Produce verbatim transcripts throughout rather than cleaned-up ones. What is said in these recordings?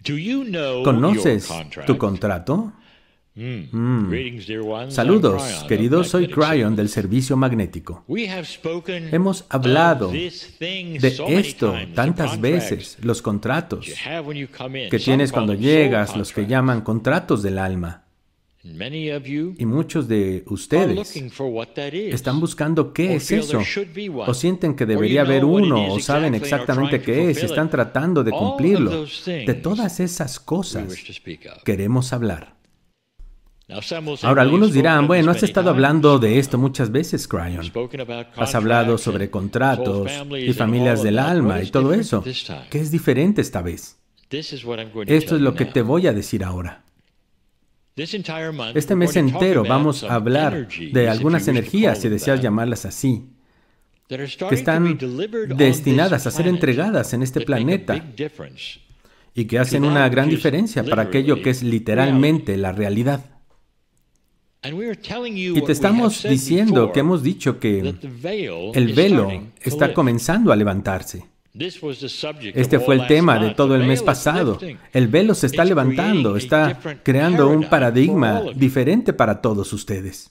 ¿Conoces tu contrato? Mm. Saludos, queridos, soy Cryon del Servicio Magnético. Hemos hablado de esto tantas veces, los contratos que tienes cuando llegas, los que llaman contratos del alma. Y muchos de ustedes están buscando qué es eso, o sienten que debería haber uno, o saben exactamente qué es, y están tratando de cumplirlo. De todas esas cosas queremos hablar. Ahora, algunos dirán, bueno, has estado hablando de esto muchas veces, Cryon. Has hablado sobre contratos y familias del alma y todo eso. ¿Qué es diferente esta vez? Esto es lo que te voy a decir ahora. Este mes entero vamos a hablar de algunas energías, si deseas llamarlas así, que están destinadas a ser entregadas en este planeta y que hacen una gran diferencia para aquello que es literalmente la realidad. Y te estamos diciendo que hemos dicho que el velo está comenzando a levantarse. Este fue el tema de todo el mes pasado. El velo se está levantando, está creando un paradigma diferente para todos ustedes.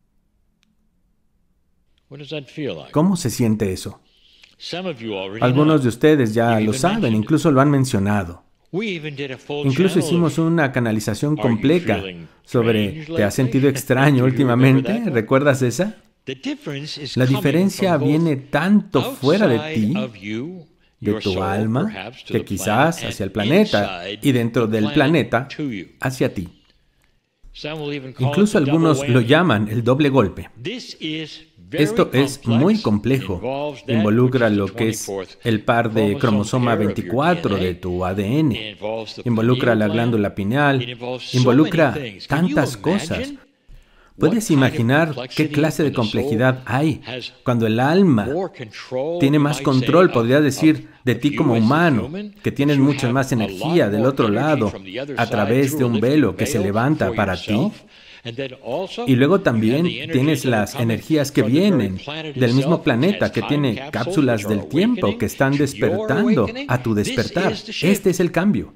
¿Cómo se siente eso? Algunos de ustedes ya lo saben, incluso lo han mencionado. Incluso hicimos una canalización completa sobre ¿te has sentido extraño últimamente? ¿Recuerdas esa? La diferencia viene tanto fuera de ti, de tu alma, que quizás hacia el planeta, y dentro del planeta, hacia ti. Incluso algunos lo llaman el doble golpe. Esto es muy complejo. Involucra lo que es el par de cromosoma veinticuatro de tu A D N. Involucra la glándula pineal. Involucra tantas cosas. ¿Puedes imaginar qué clase de complejidad hay cuando el alma tiene más control, podría decir, de ti como humano, que tienes mucha más energía del otro lado a través de un velo que se levanta para ti? Y luego también tienes las energías que vienen del mismo planeta, que tiene cápsulas del tiempo que están despertando a tu despertar. Este es el cambio.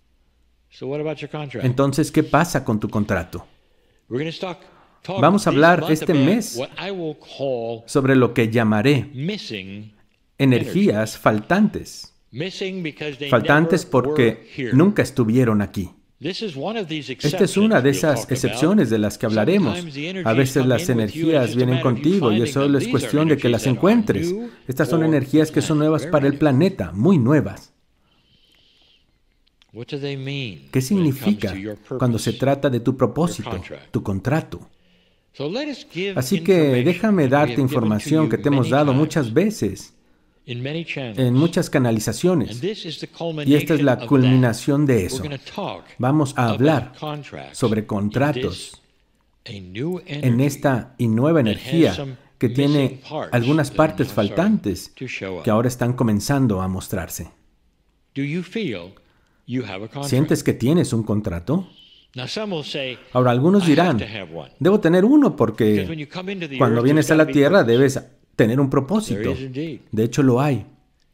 Entonces, ¿qué pasa con tu contrato? Vamos a hablar este mes sobre lo que llamaré energías faltantes. Faltantes porque nunca estuvieron aquí. Esta es una de esas excepciones de las que hablaremos. A veces las energías vienen contigo y eso solo es cuestión de que las encuentres. Estas son energías que son nuevas para el planeta, muy nuevas. ¿Qué significa cuando se trata de tu propósito, tu contrato? Así que déjame darte información que te hemos dado muchas veces, en muchas canalizaciones, y esta es la culminación de eso. Vamos a hablar sobre contratos en esta y nueva energía que tiene algunas partes faltantes que ahora están comenzando a mostrarse. ¿Sientes que tienes un contrato? Ahora, algunos dirán, debo tener uno porque cuando vienes a la Tierra debes tener un propósito. De hecho, lo hay.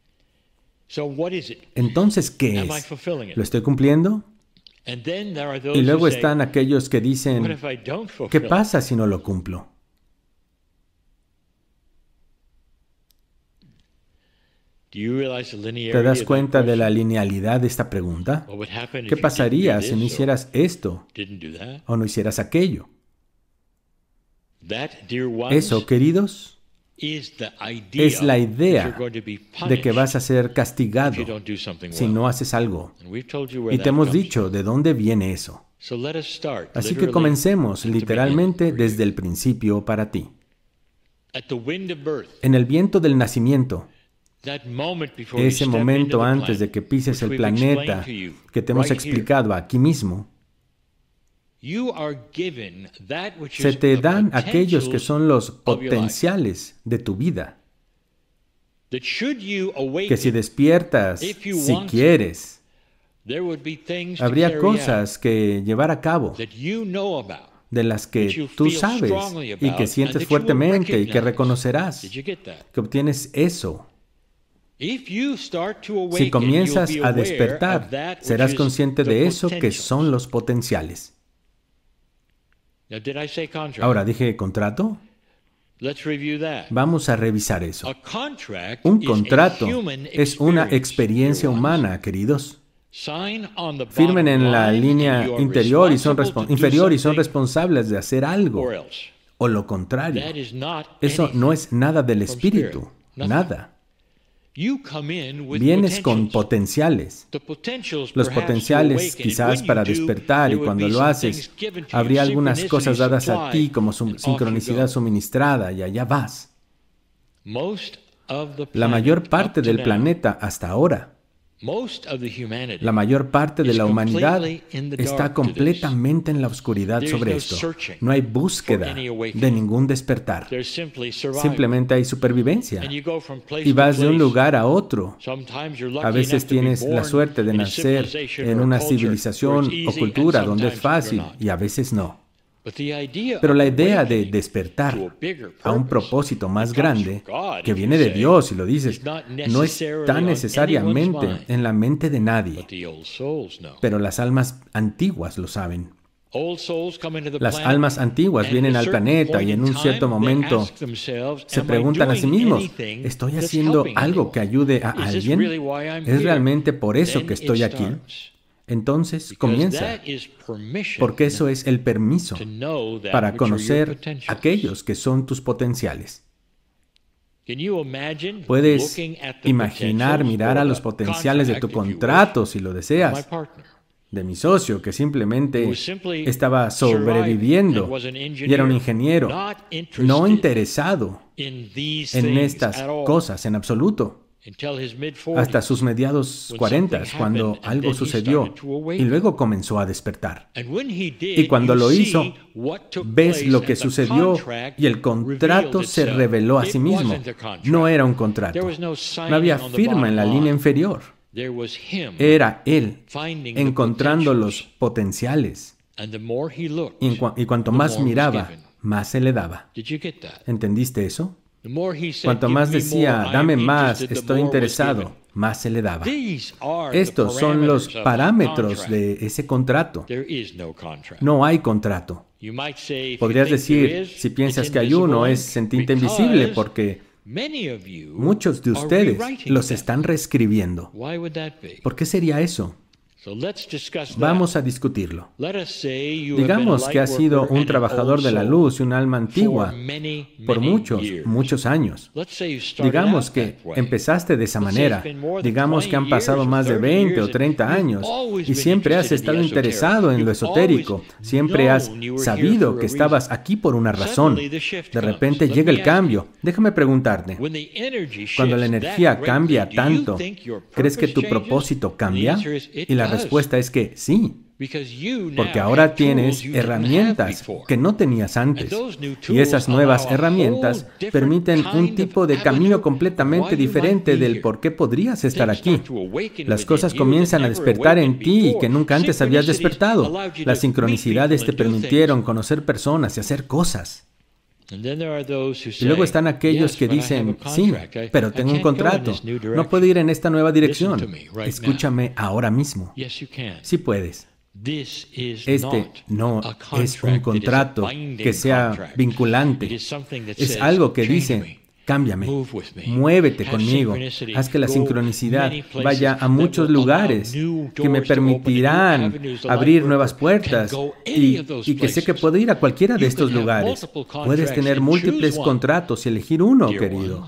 Entonces, ¿qué es? ¿Lo estoy cumpliendo? Y luego están aquellos que dicen, ¿qué pasa si no lo cumplo? ¿Te das cuenta de la linealidad de esta pregunta? ¿Qué pasaría si no hicieras esto o no hicieras aquello? Eso, queridos, es la idea de que vas a ser castigado si no haces algo. Y te hemos dicho de dónde viene eso. Así que comencemos literalmente desde el principio para ti. En el viento del nacimiento, ese momento antes de que pises el planeta que te hemos explicado aquí mismo, se te dan aquellos que son los potenciales de tu vida. Que si despiertas, si quieres, habría cosas que llevar a cabo de las que tú sabes y que sientes fuertemente y que reconocerás que obtienes eso. Si comienzas a despertar, serás consciente de eso que son los potenciales. Ahora, ¿dije contrato? Vamos a revisar eso. Un contrato es una experiencia humana, queridos. Firmen en la línea interior y son inferior y son responsables de hacer algo. O lo contrario. Eso no es nada del espíritu. Nada. Vienes con potenciales. Los potenciales quizás para despertar, y cuando lo haces, habría algunas cosas dadas a ti como sincronicidad suministrada y allá vas. La mayor parte del planeta hasta ahora, la mayor parte de la humanidad está completamente en la oscuridad sobre esto. No hay búsqueda de ningún despertar. Simplemente hay supervivencia. Y vas de un lugar a otro. A veces tienes la suerte de nacer en una civilización o cultura donde es fácil y a veces no. Pero la idea de despertar a un propósito más grande, que viene de Dios, y lo dices, no está necesariamente en la mente de nadie. Pero las almas antiguas lo saben. Las almas antiguas vienen al planeta y en un cierto momento se preguntan a sí mismos, ¿estoy haciendo algo que ayude a alguien? ¿Es realmente por eso que estoy aquí? Entonces comienza, porque eso es el permiso para conocer aquellos que son tus potenciales. Puedes imaginar mirar a los potenciales de tu contrato, si lo deseas, de mi socio, que simplemente estaba sobreviviendo y era un ingeniero, no interesado en estas cosas en absoluto. Hasta sus mediados cuarentas, cuando algo sucedió y luego comenzó a despertar. Y cuando lo hizo, ves lo que sucedió y el contrato se reveló a sí mismo. No era un contrato. No había firma en la línea inferior. Era él encontrando los potenciales. Y, cu- y cuanto más miraba, más se le daba. ¿Entendiste eso? Cuanto más decía, dame más, estoy interesado, más se le daba. Estos son los parámetros de ese contrato. No hay contrato. Podrías decir, si piensas que hay uno, es sentirte invisible, porque muchos de ustedes los están reescribiendo. ¿Por qué sería eso? Vamos a discutirlo. Digamos que has sido un trabajador de la luz y un alma antigua por muchos, muchos años. Digamos que empezaste de esa manera. Digamos que han pasado más de veinte o treinta años y siempre has estado interesado en lo esotérico. Siempre has sabido que estabas aquí por una razón. De repente llega el cambio. Déjame preguntarte, cuando la energía cambia tanto, ¿crees que tu propósito cambia? Y la respuesta es que sí, porque ahora tienes herramientas que no tenías antes. Y esas nuevas herramientas permiten un tipo de camino completamente diferente del por qué podrías estar aquí. Las cosas comienzan a despertar en ti que nunca antes habías despertado. Las sincronicidades te permitieron conocer personas y hacer cosas. Y luego están aquellos que dicen, sí, pero tengo un contrato. No puedo ir en esta nueva dirección. Escúchame ahora mismo. Sí puedes. Este no es un contrato que sea vinculante. Es algo que dice, cámbiame, muévete conmigo, haz que la sincronicidad vaya a muchos lugares que me permitirán abrir nuevas puertas y, y que sé que puedo ir a cualquiera de estos lugares. Puedes tener múltiples contratos y elegir uno, querido.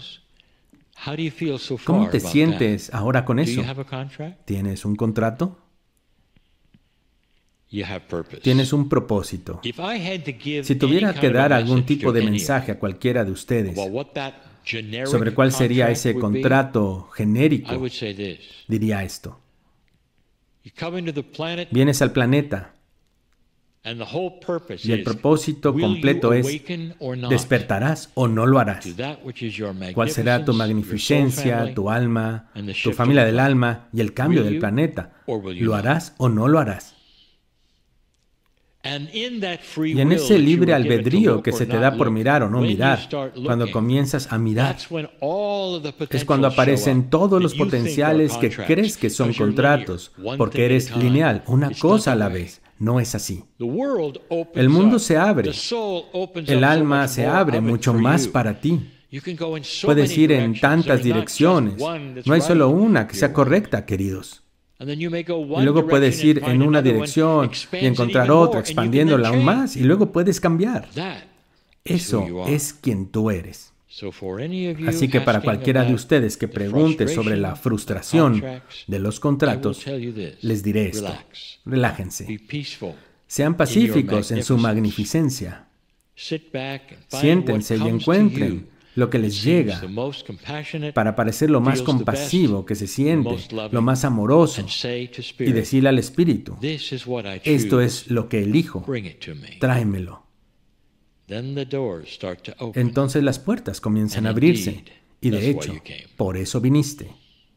¿Cómo te sientes ahora con eso? ¿Tienes un contrato? Tienes un propósito. Si tuviera que dar algún tipo de mensaje a cualquiera de ustedes sobre cuál sería ese contrato genérico, diría esto. Vienes al planeta y el propósito completo es ¿despertarás o no lo harás? ¿Cuál será tu magnificencia, tu alma, tu familia del alma y el cambio del planeta? ¿Lo harás o no lo harás? Y en ese libre albedrío que se te da por mirar o no mirar, cuando comienzas a mirar, es cuando aparecen todos los potenciales que crees que son contratos, porque eres lineal, una cosa a la vez. No es así. El mundo se abre, el alma se abre mucho más para ti. Puedes ir en tantas direcciones. No hay solo una que sea correcta, queridos. Y luego puedes ir en una dirección y encontrar otra, expandiéndola aún más, y luego puedes cambiar. Eso es quien tú eres. Así que para cualquiera de ustedes que pregunte sobre la frustración de los contratos, les diré esto: relájense. Sean pacíficos en su magnificencia. Siéntense y encuentren lo que les llega para parecer lo más compasivo que se siente, lo más amoroso, y decirle al Espíritu: esto es lo que elijo, tráemelo. Entonces las puertas comienzan a abrirse, y de hecho, por eso viniste.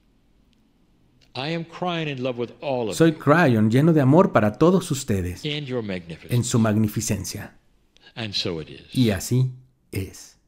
Soy Cryon, lleno de amor para todos ustedes, en su magnificencia. Y así es.